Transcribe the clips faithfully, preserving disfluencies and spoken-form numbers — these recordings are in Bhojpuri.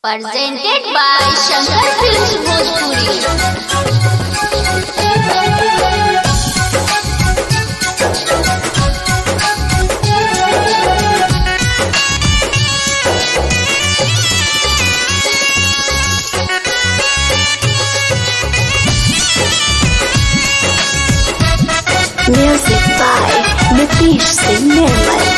Presented by Shankar Films Bhojpuri. Music by Nitish Singh Nirmal.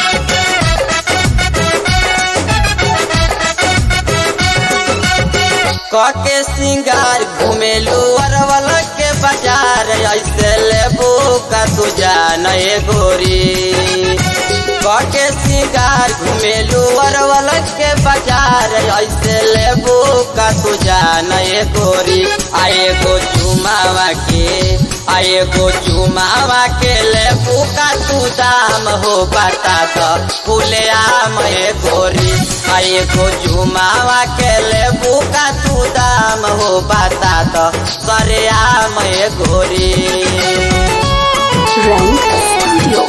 के सिंगार घुमेलू अरवल के बाजार ऐसे लेबू का तुझा नए गोरी के सिंगार घुमेलू अरवल के बाजार ऐसे लेबू का तुझा नए गोरी आए गो चुमावा के आए गो चुमावा के लेबू का तू दाम हो बता तो फूले आम गोरी आए गो चुमावा के लेबू का तू दाम हो बता तो करे आम गोरी Rank Studio.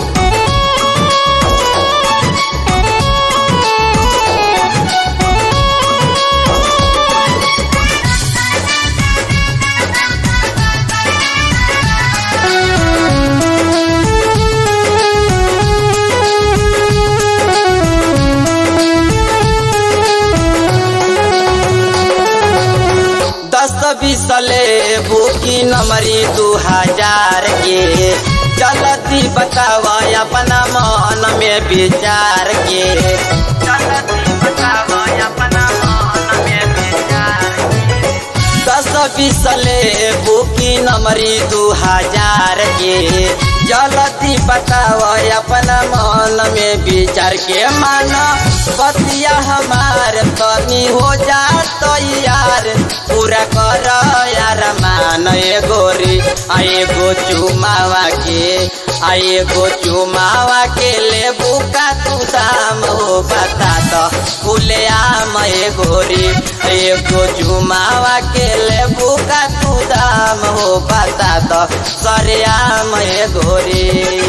दस बीस लेबू की नमरी दू हजार के चलती बतावा अपना मन में विचार के चलती बतावा अपना मन में विचार के दस बीस लेबू की नमरी दू हजार के जलती बतावा अपना मन में विचार के माना बतिया हमार तनी हो जा तो यार पूरा कर यार मान गोरी आए गो चुमावा के आए गो चुमावा के लेबू का तू दाम हो बता तो फूले आम गोरी आए गो चुमावा के लेबू का तू दाम हो बता तो सरे आम गोरी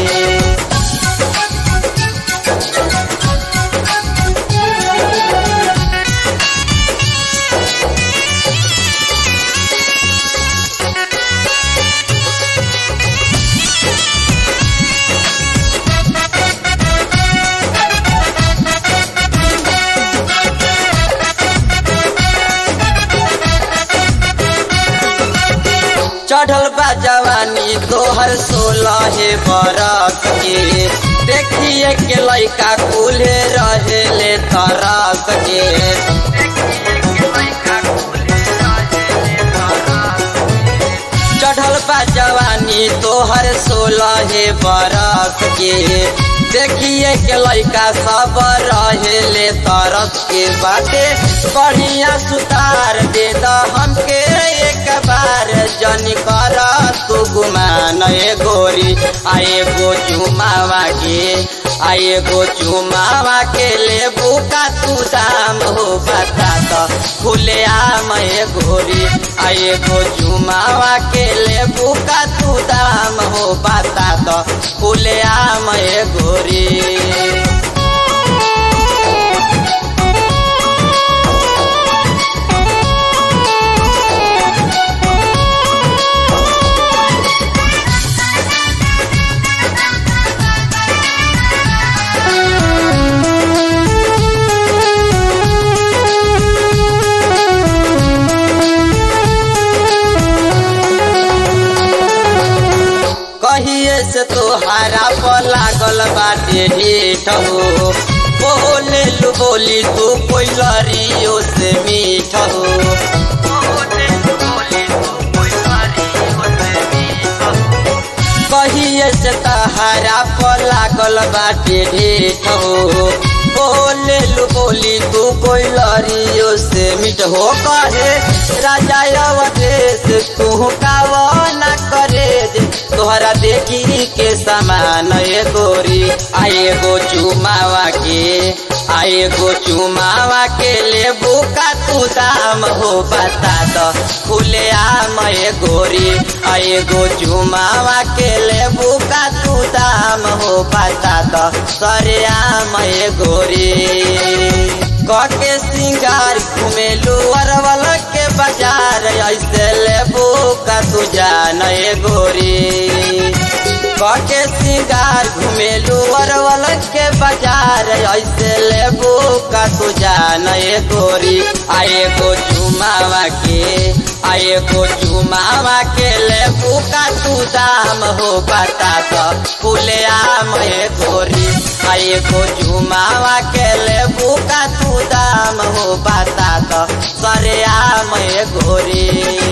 चढ़ल बा जवानी तोहर सोलह बरस के देखिए के लइका कुले रहेले तरस के चढ़ल बा जवानी तोहर सोलह बरस के देखिए के लइका सब रहेले तरस के बाटे बढ़िया सुतार दे द हमके एक बार जनी कर तू गुमान गोरी आए गो चुमावा के आए गो चुमावा के लेबू का तू दाम हो बता तो फूले आम गोरी आए गो चुमावा के लेबू का तू दाम हो बता तो फूले आम गोरी कहिए से तोहारा पर लागल बाटे ढेठ हो बोले लू बोली तू कोई लरियो से मीठ हो कहिए से तोहारा पर लागल बाटे ढेठ हो बोले लू बोली तू कोई लरियो से मीठ हो कहे राजा अवधेश तू कावा न करे तोहरा देखी के समान गोरी आए गो चुमावा के आए गो चुमावा के लेबू का तू दाम हो बता तो फूले आम गोरी आए गो चुमावा के लेबू का तू दाम हो बता तो सरे आम गोरी। कके सिंगार घुमेलू अरवल के बाजार ऐसे लेबू का तू जान गोरी कके सिंगार घुमेलू अरवल के बाजार ऐसे लेबू का तू जान गोरी आए गो चुमावा के आए गो चुमावा के लेबू का तू दाम हो बता तो फूले आम गोरी आए गो चुमावा के लेबू का तू दाम हो बता तो सरे आम गोरी।